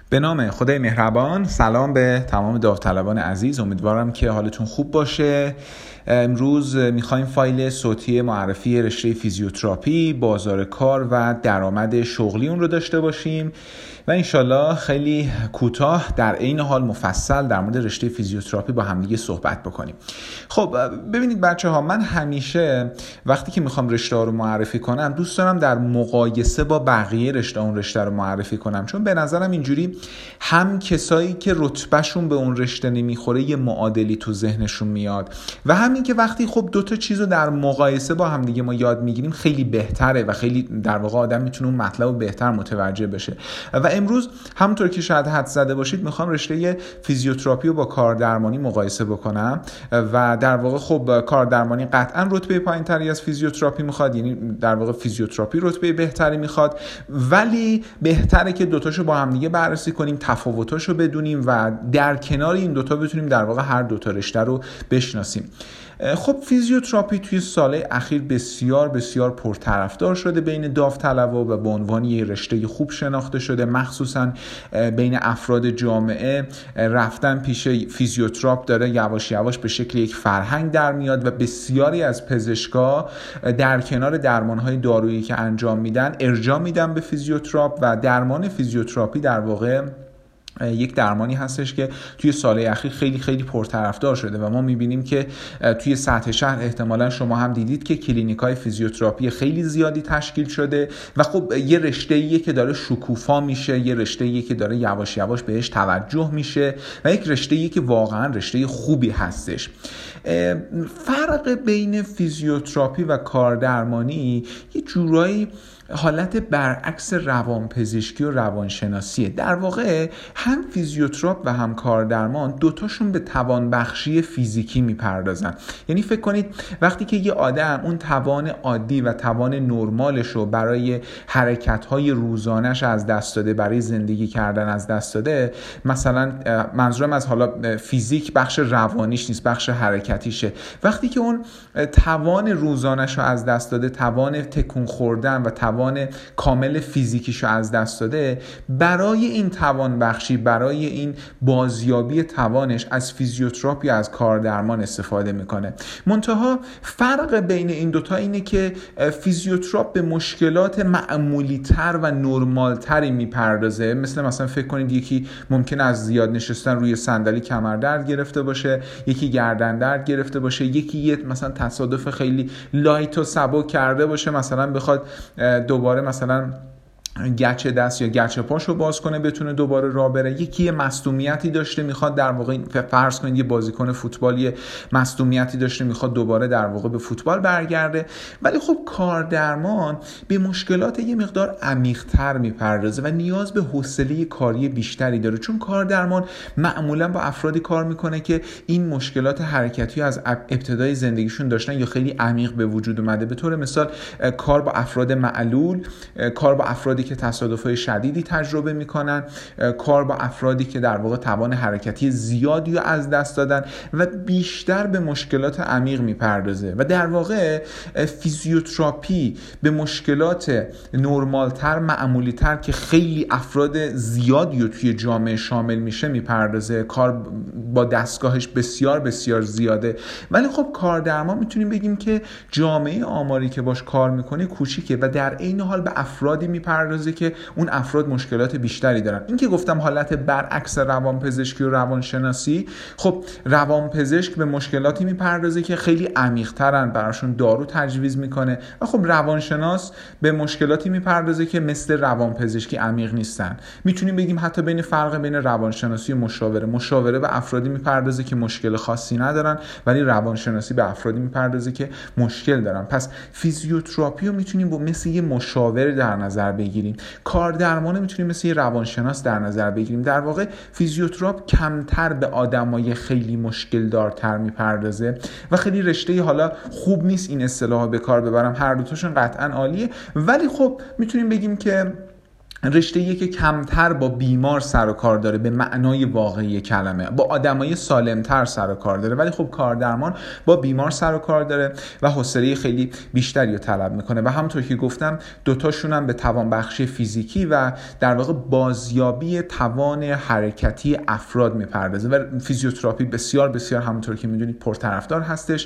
به نام خدای مهربان. سلام به تمام داوطلبان عزیز، امیدوارم که حالتون خوب باشه. امروز میخوایم فایل صوتی معرفی رشته فیزیوتراپی، بازار کار و درآمد شغلی اون رو داشته باشیم و انشالله خیلی کوتاه در عین حال مفصل در مورد رشته فیزیوتراپی با همدیگه صحبت بکنیم. خب ببینید بچه ها، من همیشه وقتی که میخوام رشته ها رو معرفی کنم دوست دارم در مقایسه با بقیه رشته اون رشته رو معرفی کنم، چون به نظرم اینجوری هم کسایی که رتبهشون به اون رشته نمیخوره یه معادلی تو ذهنشون میاد و همین که وقتی خب دوتا چیز رو در مقایسه با هم دیگه ما یاد میگیریم خیلی بهتره و خیلی در واقع آدم میتونه اون مطلب رو بهتر متوجه بشه. و امروز همونطور که شاید حد زده باشید میخوام رشته فیزیوتراپی رو با کاردرمانی مقایسه بکنم و در واقع خب کاردرمانی قطعا رتبه پایینتری از فیزیوتراپی میخواد، یعنی در واقع فیزیوتراپی رتبه بهتری میخواد، ولی بهتره که دوتاشو با هم دیگه بررسی کنیم، تفاوتاشو بدونیم و در کنار این دوتا بتونیم در واقع هر دوتا رشته رو بشناسیم. خب فیزیوتراپی توی سالهای اخیر بسیار بسیار پرطرفدار شده بین داوطلبا و به عنوان یه رشته خوب شناخته شده، مخصوصا بین افراد جامعه. رفتن پیش فیزیوتراپ داره یواش یواش به شکل یک فرهنگ در میاد و بسیاری از پزشکا در کنار درمانهای دارویی که انجام میدن ارجاع میدن به فیزیوتراپ و درمان فیزیوتراپی در واقع یک درمانی هستش که توی سالهای اخیر خیلی خیلی پرطرفدار شده و ما میبینیم که توی سطح شهر احتمالاً شما هم دیدید که کلینیکای فیزیوتراپی خیلی زیادی تشکیل شده و خب یه رشته‌ایه که داره شکوفا میشه، یه رشته‌ایه که داره یواش یواش بهش توجه میشه و یک رشته‌ایه که واقعاً رشته خوبی هستش. فرق بین فیزیوتراپی و کاردرمانی یه جورایی حالت برعکس روانپزشکی و روانشناسیه. در واقع هم فیزیوتراپ و هم کاردرمان دوتاشون به توانبخشی فیزیکی میپردازن. یعنی فکر کنید وقتی که یه آدم اون توان عادی و توان نرمالش رو برای حرکت‌های روزانه‌اش از دست داده، برای زندگی کردن از دست داده، مثلا منظورم از حالا فیزیک بخش روانیش نیست، بخش حرکتیشه. وقتی که اون توان روزانه‌اش رو از دست داده، توان تکون خوردن و توان کامل فیزیکیشو از دست داده، برای این توان بخشی، برای این بازیابی توانش از فیزیوتراپی یا از کاردرمان استفاده میکنه. منتها فرق بین این دوتا اینه که فیزیوتراپ به مشکلات معمولی تر و نرمال تری میپردازه. مثلا فکر کنید یکی ممکنه از زیاد نشستن روی صندلی کمردرد گرفته باشه، یکی گردن درد گرفته باشه، یکی یه مثلا تصادف خیلی لایت و سبک کرده باشه، مثلا بخواد دوباره مثلا گچ دست یا گچ پاشو باز کنه بتونه دوباره راه بره، یکی یه مصدومیتی داشته میخواد در واقع فرض کنید یه بازیکن فوتبالی مصدومیتی داشته میخواد دوباره در واقع به فوتبال برگرده. ولی خب کاردرمان به مشکلات یه مقدار عمیق‌تر میپردازه و نیاز به حوصله کاری بیشتری داره، چون کاردرمان معمولا با افرادی کار میکنه که این مشکلات حرکتی از ابتدای زندگیشون داشتن یا خیلی عمیق به وجود اومده. به طور مثال کار با افراد معلول، کار با افرادی که تصادف‌های شدیدی تجربه میکنن، کار با افرادی که در واقع توان حرکتی زیادی رو از دست دادن و بیشتر به مشکلات عمیق میپردازه. و در واقع فیزیوتراپی به مشکلات نرمالتر، معمولی‌تر که خیلی افراد زیادی رو توی جامعه شامل میشه میپردازه. کار با دستگاهش بسیار بسیار زیاده. ولی خب کاردرمان میتونیم بگیم که جامعه آماری که باش کار میکنه کوچیکه و در عین حال به افرادی میپردازه که اون افراد مشکلات بیشتری دارن. این که گفتم حالت برعکس روانپزشکی و روانشناسی، خب روانپزشک به مشکلاتی میپردازه که خیلی عمیق‌ترن، براشون دارو تجویز میکنه و خب روانشناس به مشکلاتی میپردازه که مثل روانپزشکی عمیق نیستن. میتونیم بگیم حتی بین فرق بین روانشناسی و مشاوره به افرادی میپردازه که مشکل خاصی ندارن، ولی روانشناسی به افرادی میپردازه که مشکل دارن. پس فیزیوتراپی رو میتونیم با مثل یه مشاور در نظر بگیریم، کاردرمان رو میتونیم مثل یه روانشناس در نظر بگیریم. در واقع فیزیوتراپ کمتر به آدمای خیلی مشکل دارتر میپردازه و خیلی رشته حالا خوب نیست این اصطلاح به کار ببرم، هر دوتاشون قطعا عالیه، ولی خب میتونیم بگیم که رشته‌ای که کمتر با بیمار سر و کار داره به معنای واقعی کلمه، با آدمای سالمتر سر و کار داره، ولی خب کاردرمان با بیمار سر و کار داره و حوصله خیلی بیشتری رو طلب میکنه و همونطور که گفتم دوتاشون هم به توانبخشی فیزیکی و در واقع بازیابی توان حرکتی افراد میپردازه و فیزیوتراپی بسیار بسیار همونطور که میدونید پرطرفدار هستش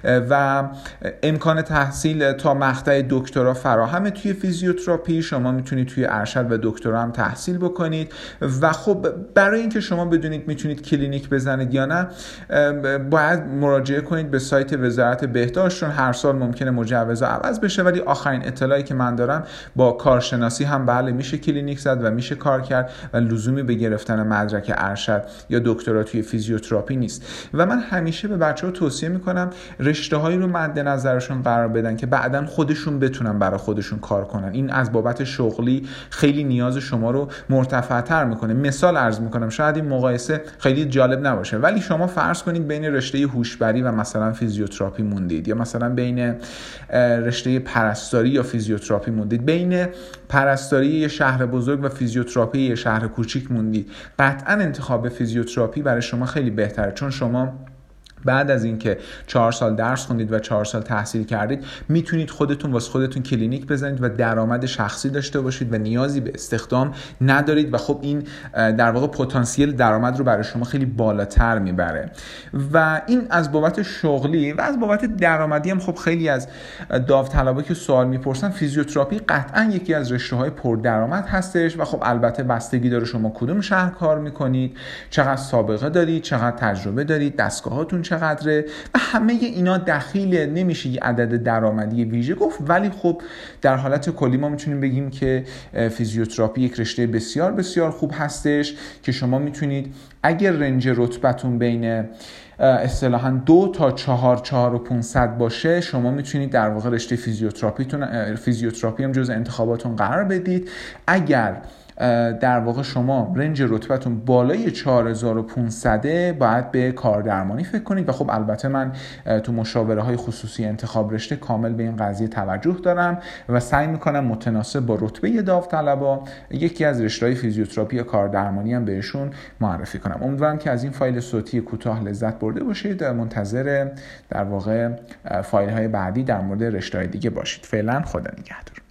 و امکان تحصیل تا مقطع دکترا فراهمه توی فیزیوتراپی. شما میتونید توی ارشد و دکترا هم تحصیل بکنید و خب برای اینکه شما بدونید میتونید کلینیک بزنید یا نه باید مراجعه کنید به سایت وزارت بهداشت، چون هر سال ممکنه مجوزها عوض بشه، ولی آخرین اطلاعی که من دارم با کارشناسی هم بله میشه کلینیک زد و میشه کار کرد و لزومی به گرفتن مدرک ارشد یا دکترا توی فیزیوتراپی نیست. و من همیشه به بچه‌ها توصیه میکنم رشته‌هایی رو مد نظرشون قرار بدن که بعداً خودشون بتونن برای خودشون کار کنن. این از بابت شغلی خیلی نیاز شما رو مرتفع‌تر میکنه. مثال عرض میکنم، شاید این مقایسه خیلی جالب نباشه، ولی شما فرض کنید بین رشته هوشبری و مثلا فیزیوتراپی موندید، یا مثلا بین رشته پرستاری یا فیزیوتراپی موندید، بین پرستاری یه شهر بزرگ و فیزیوتراپی یه شهر کوچیک موندید، قطعا انتخاب فیزیوتراپی برای شما خیلی بهتره، چون شما بعد از اینکه 4 سال درس خوندید و 4 سال تحصیل کردید میتونید خودتون واسه خودتون کلینیک بزنید و درآمد شخصی داشته باشید و نیازی به استخدام ندارید و خب این در واقع پتانسیل درآمد رو برای شما خیلی بالاتر میبره. و این از بابت شغلی و از بابت درآمدی هم خب خیلی از داوطلبا که سوال میپرسن فیزیوتراپی قطعا یکی از رشته‌های پردرآمد هستش و خب البته بستگی داره شما کدوم شهر کار میکنید، چقدر سابقه دارید، چقدر تجربه دارید، دستگاهاتون چقدره و همه اینا دخیل نمیشه یه عدد درآمدی ویژه گفت، ولی خب در حالت کلی ما میتونیم بگیم که فیزیوتراپی یک رشته بسیار بسیار خوب هستش که شما میتونید اگر رنج رتبتون بین اصطلاحاً 2 تا 4 و 500 باشه شما میتونید در واقع رشته فیزیوتراپی هم جز انتخاباتون قرار بدید. اگر در واقع شما رنج رتبتون بالای 4500 باید به کاردرمانی فکر کنید و خب البته من تو مشاوره های خصوصی انتخاب رشته کامل به این قضیه توجه دارم و سعی میکنم متناسب با رتبه داوطلبا یکی از رشته‌های فیزیوتراپی یا کاردرمانی هم بهشون معرفی کنم. امیدوارم که از این فایل صوتی کوتاه لذت برده باشید. منتظر در واقع فایل های بعدی در مورد رشته‌های دیگه باشید. فعلا خدا نگهدار.